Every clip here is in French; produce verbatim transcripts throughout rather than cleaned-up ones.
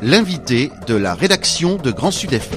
l'invité de la rédaction de Grand Sud F M.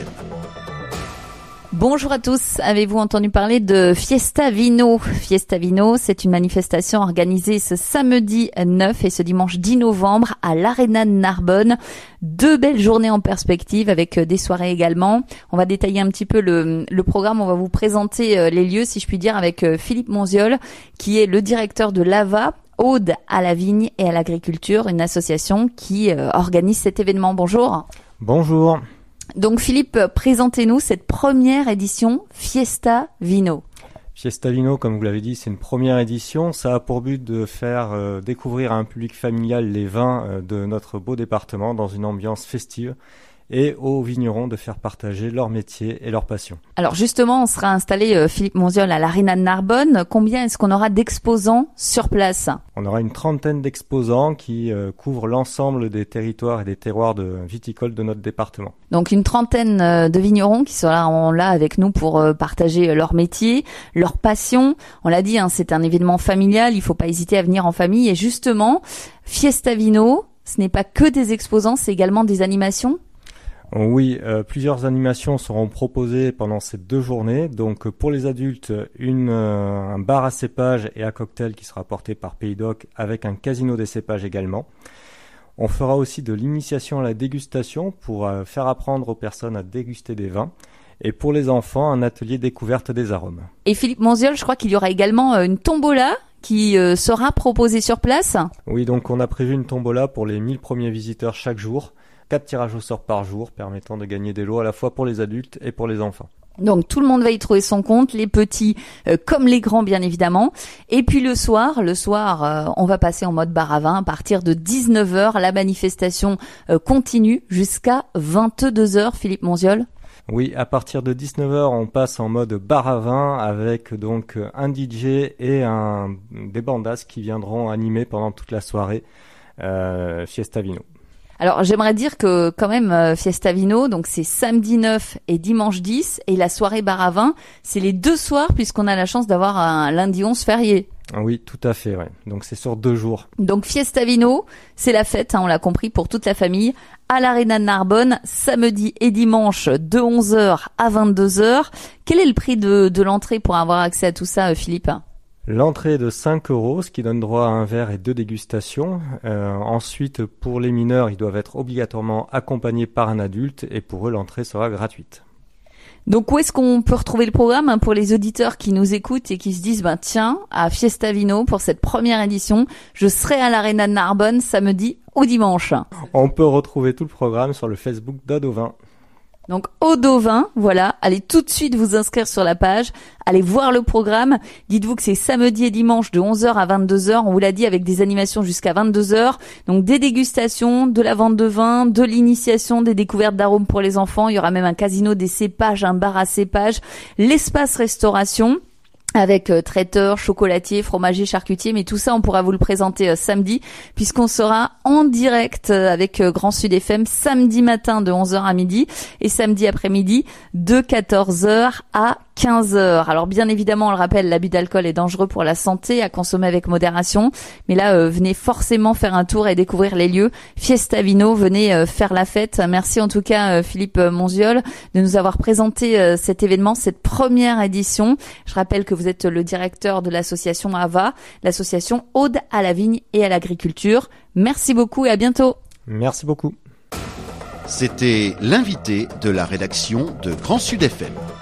Bonjour à tous, avez-vous entendu parler de Fiesta Vino? Fiesta Vino, c'est une manifestation organisée ce samedi neuf et ce dimanche dix novembre à l'Arena de Narbonne. Deux belles journées en perspective avec des soirées également. On va détailler un petit peu le, le programme, on va vous présenter les lieux, si je puis dire, avec Philippe Monziol, qui est le directeur de l'A V A, Ode à la vigne et à l'agriculture, une association qui euh, organise cet événement. Bonjour. Bonjour. Donc Philippe, présentez-nous cette première édition Fiesta Vino. Fiesta Vino, comme vous l'avez dit, c'est une première édition. Ça a pour but de faire euh, découvrir à un public familial les vins euh, de notre beau département dans une ambiance festive et aux vignerons de faire partager leur métier et leur passion. Alors justement, on sera installé, euh, Philippe Monziol, à l'Arena de Narbonne. Combien est-ce qu'on aura d'exposants sur place ? On aura une trentaine d'exposants qui euh, couvrent l'ensemble des territoires et des terroirs de viticoles de notre département. Donc une trentaine euh, de vignerons qui seront là avec nous pour euh, partager leur métier, leur passion. On l'a dit, hein, c'est un événement familial, il ne faut pas hésiter à venir en famille. Et justement, Fiesta Vino, ce n'est pas que des exposants, c'est également des animations ? Oui, euh, plusieurs animations seront proposées pendant ces deux journées. Donc pour les adultes, une, euh, un bar à cépages et à cocktail qui sera porté par Pays d'Oc avec un casino des cépages également. On fera aussi de l'initiation à la dégustation pour euh, faire apprendre aux personnes à déguster des vins. Et pour les enfants, un atelier découverte des arômes. Et Philippe Monziol, je crois qu'il y aura également une tombola qui euh, sera proposée sur place. Oui, donc on a prévu une tombola pour les mille premiers visiteurs chaque jour. Quatre tirages au sort par jour permettant de gagner des lots à la fois pour les adultes et pour les enfants. Donc tout le monde va y trouver son compte, les petits euh, comme les grands bien évidemment. Et puis le soir, le soir, euh, on va passer en mode bar à vin à partir de dix-neuf heures. La manifestation euh, continue jusqu'à vingt-deux heures, Philippe Monziol. Oui, à partir de dix-neuf heures, on passe en mode bar à vin avec donc un D J et un, des bandas qui viendront animer pendant toute la soirée euh, Fiesta Vino. Alors j'aimerais dire que quand même euh, Fiesta Vino, donc c'est samedi neuf et dimanche dix, et la soirée bar à vin, c'est les deux soirs puisqu'on a la chance d'avoir un lundi onze férié. Oui, tout à fait, ouais. Donc c'est sur deux jours. Donc Fiesta Vino, c'est la fête, hein, on l'a compris, pour toute la famille, à l'Arena de Narbonne, samedi et dimanche de onze heures à vingt-deux heures. Quel est le prix de, de l'entrée pour avoir accès à tout ça, Philippe ? L'entrée est de cinq euros, ce qui donne droit à un verre et deux dégustations. Euh, ensuite, pour les mineurs, ils doivent être obligatoirement accompagnés par un adulte et pour eux, l'entrée sera gratuite. Donc où est-ce qu'on peut retrouver le programme, hein, pour les auditeurs qui nous écoutent et qui se disent ben tiens, à Fiesta Vino pour cette première édition, je serai à l'Arena de Narbonne samedi ou dimanche. On peut retrouver tout le programme sur le Facebook d'Ode au Vin. Donc Ode au Vin, voilà, allez tout de suite vous inscrire sur la page, allez voir le programme, dites-vous que c'est samedi et dimanche de onze heures à vingt-deux heures, on vous l'a dit, avec des animations jusqu'à vingt-deux heures, donc des dégustations, de la vente de vin, de l'initiation, des découvertes d'arômes pour les enfants, il y aura même un casino des cépages, un bar à cépages, l'espace restauration, avec euh, traiteur, chocolatier, fromager, charcutier, mais tout ça on pourra vous le présenter euh, samedi puisqu'on sera en direct euh, avec euh, Grand Sud F M samedi matin de onze heures à midi et samedi après-midi de quatorze heures à quinze heures. Alors bien évidemment, on le rappelle, l'abus d'alcool est dangereux pour la santé, à consommer avec modération. Mais là, euh, venez forcément faire un tour et découvrir les lieux. Fiesta Vino, venez euh, faire la fête. Merci en tout cas euh, Philippe Monziol de nous avoir présenté euh, cet événement, cette première édition. Je rappelle que vous êtes le directeur de l'association A V A, l'association Ode à la vigne et à l'agriculture. Merci beaucoup et à bientôt. Merci beaucoup. C'était l'invité de la rédaction de Grand Sud F M.